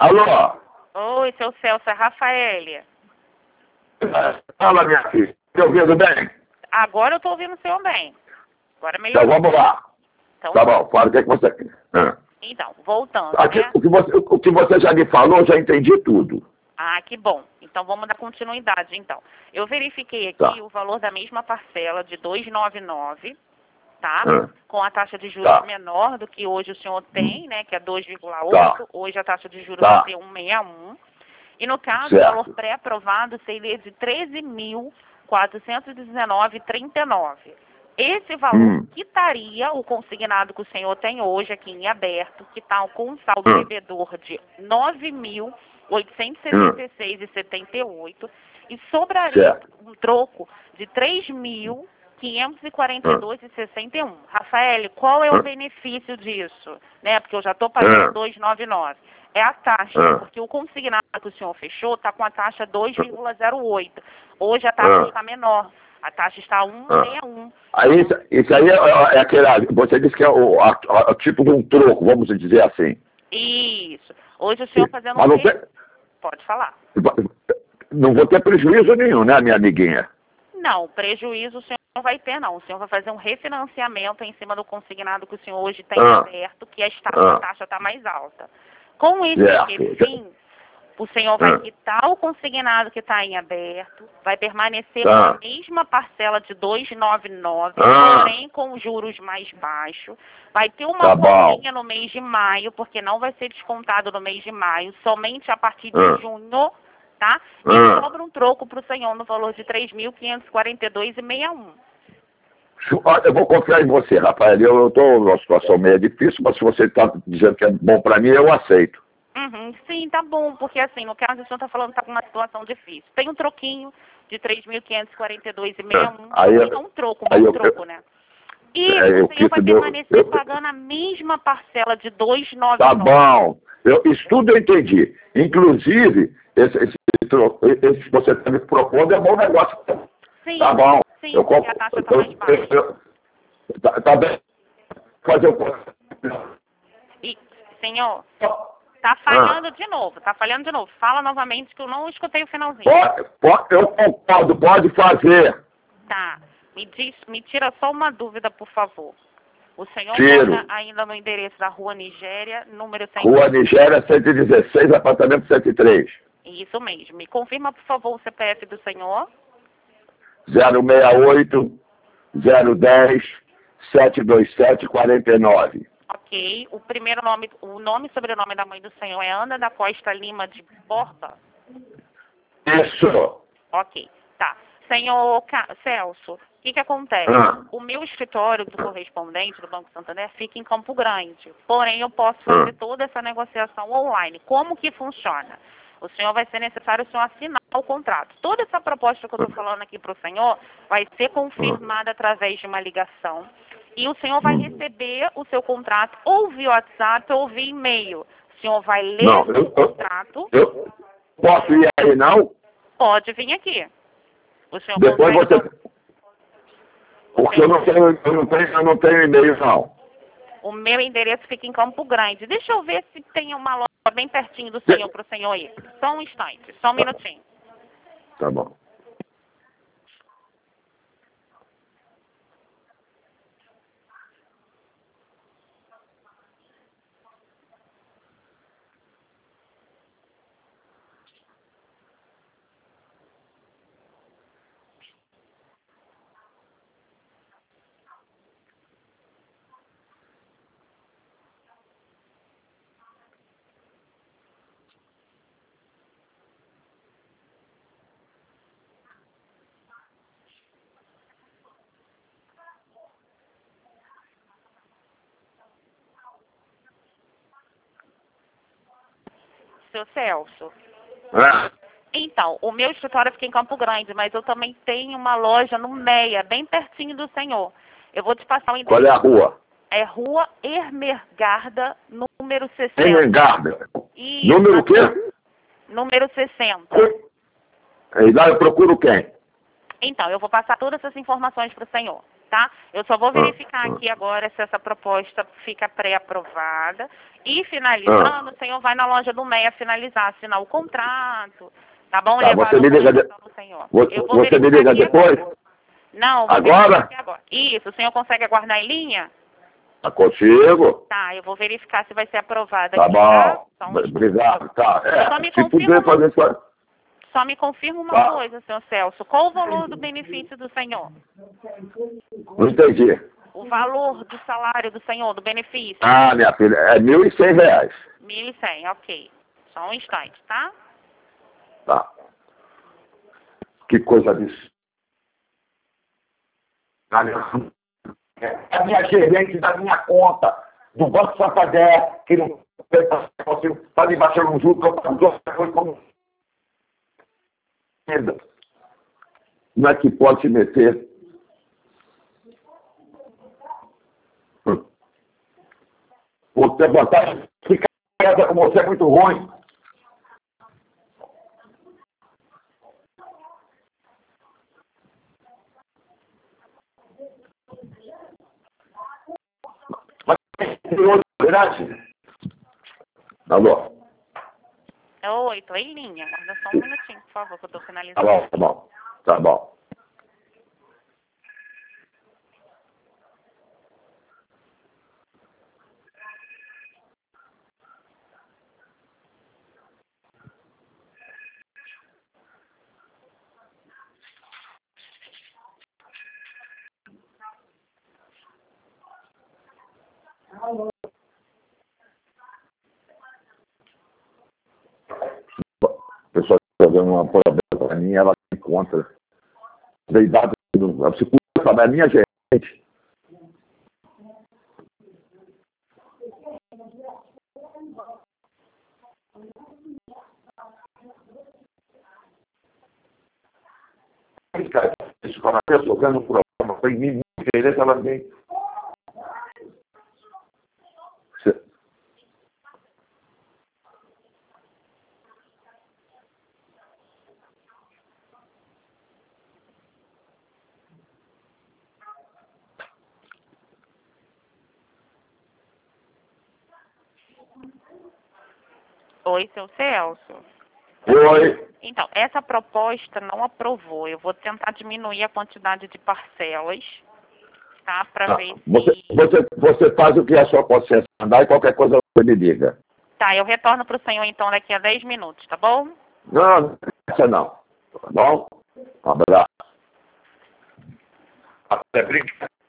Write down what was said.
Alô? Oi, seu Celso, é Rafaélia. Fala, minha filha. Tá ouvindo bem? Agora eu tô ouvindo o senhor bem. Agora Então melhorou. vamos lá. Então, Tá bom, fala o que é que você quer. então, voltando, Aqui, né? o que você já me falou, eu já entendi tudo. Ah, que bom. Então vamos dar continuidade, então. Eu verifiquei aqui Tá. o valor da mesma parcela de 299, tá? Ah, Com a taxa de juros tá. menor do que hoje o senhor tem, né? Que é 2,8. Tá. Hoje a taxa de juros Tá. vai ser 1,61. E no caso, o Certo. valor pré-aprovado seria de 13.419,39. Esse valor quitaria o consignado que o senhor tem hoje aqui em aberto, que está com um saldo devedor de 9.866,78 e sobraria Certo. um troco de 3.542,61. Rafael, qual é o benefício disso? Né? Porque eu já estou pagando 299. É a taxa, porque o consignado que o senhor fechou está com a taxa 2,08. Hoje a taxa está menor. A taxa está 1,61. Aí, isso aí é aquele. Você disse que é o tipo de um troco, vamos dizer assim. Isso. Hoje o senhor fazendo Mas não tem, Pode falar. não vou ter prejuízo nenhum, né, minha amiguinha? Não, prejuízo o senhor não vai ter, não. O senhor vai fazer um refinanciamento em cima do consignado que o senhor hoje tem aberto, que a taxa está mais alta. Com esse refim, o senhor vai quitar o consignado que está em aberto, vai permanecer com a mesma parcela de 299, porém com juros mais baixos. Vai ter uma folguinha no mês de maio, porque não vai ser descontado no mês de maio, somente a partir de junho, tá? E sobra um troco para o senhor no valor de 3.542,61. Eu vou confiar em você, Rafael. Eu estou numa situação meio difícil, mas se você está dizendo que é bom para mim, eu aceito. Sim, tá bom, porque assim, no caso o senhor está falando que está com uma situação difícil. Tem um troquinho de 3.542,61, é um troco, um bom troco, né? E o senhor vai permanecer pagando a mesma parcela de 299. Tá bom. Isso tudo eu entendi. Inclusive, esse que você está me propondo é bom negócio. Sim, tá bom. Sim, porque a taxa está mais baixa. Tá bem. Fazer o... E, senhor, tá falhando de novo, tá falhando de novo. Fala novamente que eu não escutei o finalzinho. Eu concordo, pode fazer. Tá. Me tira só uma dúvida, por favor. O senhor mora ainda no endereço da Rua Nigéria, número 100? Rua Nigéria, 116, apartamento 103. Isso mesmo. Me confirma, por favor, o CPF do senhor. 068 010 727 49. Ok. O nome e sobrenome da mãe do senhor é Ana da Costa Lima de Borba? Isso. Ok. Tá. Senhor Celso, o que acontece? O meu escritório do correspondente do Banco Santander fica em Campo Grande. Porém, eu posso fazer toda essa negociação online. Como que funciona? O senhor vai ser necessário o senhor assinar o contrato. Toda essa proposta que eu estou falando aqui para o senhor vai ser confirmada através de uma ligação. E o senhor vai receber o seu contrato ou via WhatsApp ou via e-mail. O senhor vai ler o contrato. Eu posso ir aí, não? Pode vir aqui. O senhor Depois consegue... você... Porque eu não tenho e-mail, não. O meu endereço fica em Campo Grande. Deixa eu ver se tem uma loja bem pertinho do senhor para o senhor ir. Só um instante, só um minutinho. Tá bom. Seu Celso. Então, o meu escritório fica em Campo Grande, mas eu também tenho uma loja no Meia, bem pertinho do senhor. Eu vou te passar o endereço. Qual é a rua? É Rua Ermergarda, número 60. Ermergarda? Isso, Número o quê? Número 60. E lá eu procuro quem? Então, eu vou passar todas essas informações para o senhor. tá? Eu só vou verificar aqui agora se essa proposta fica pré-aprovada. E finalizando, o senhor vai na loja do MEA finalizar, assinar o contrato, tá bom? Tá, você me liga, você me liga depois? Agora. Não, agora? Agora. Isso, o senhor consegue aguardar em linha? Consigo. Tá, eu vou verificar se vai ser aprovada tá aqui, bom. tá? Obrigado, tá. Só me confirma uma coisa, senhor Celso. Qual o valor do benefício do senhor? Não entendi. O valor do salário do senhor, do benefício? Ah, minha filha, é R$ 1.100. 1.100, ok. Só um instante, tá? Tá. Que coisa disso. A minha gerente da minha conta, do Banco Santander, que não está me baixando um juro que eu pago 2 coisas como. Não é que pode se meter. Você vantagem, ficar com você é muito ruim. Mas tem outra verdade? Alô? Oi, tô em linha. Guarda só um minutinho, por favor, que eu tô finalizando. Tá bom. Tá bom. A pessoa está dando uma problema para mim, ela me encontra. Deidado, você pode saber, a minha gerente. Cara, isso quando a pessoa ganha um problema, foi em mim, muito querer, ela vem. Oi, seu Celso. Oi. Então, essa proposta não aprovou. Eu vou tentar diminuir a quantidade de parcelas, tá? Para ver se... Você faz o que a sua consciência mandar e qualquer coisa você me liga. Tá, eu retorno para o senhor então daqui a 10 minutos, tá bom? Não, não. Tá bom? Um abraço. Até brincar.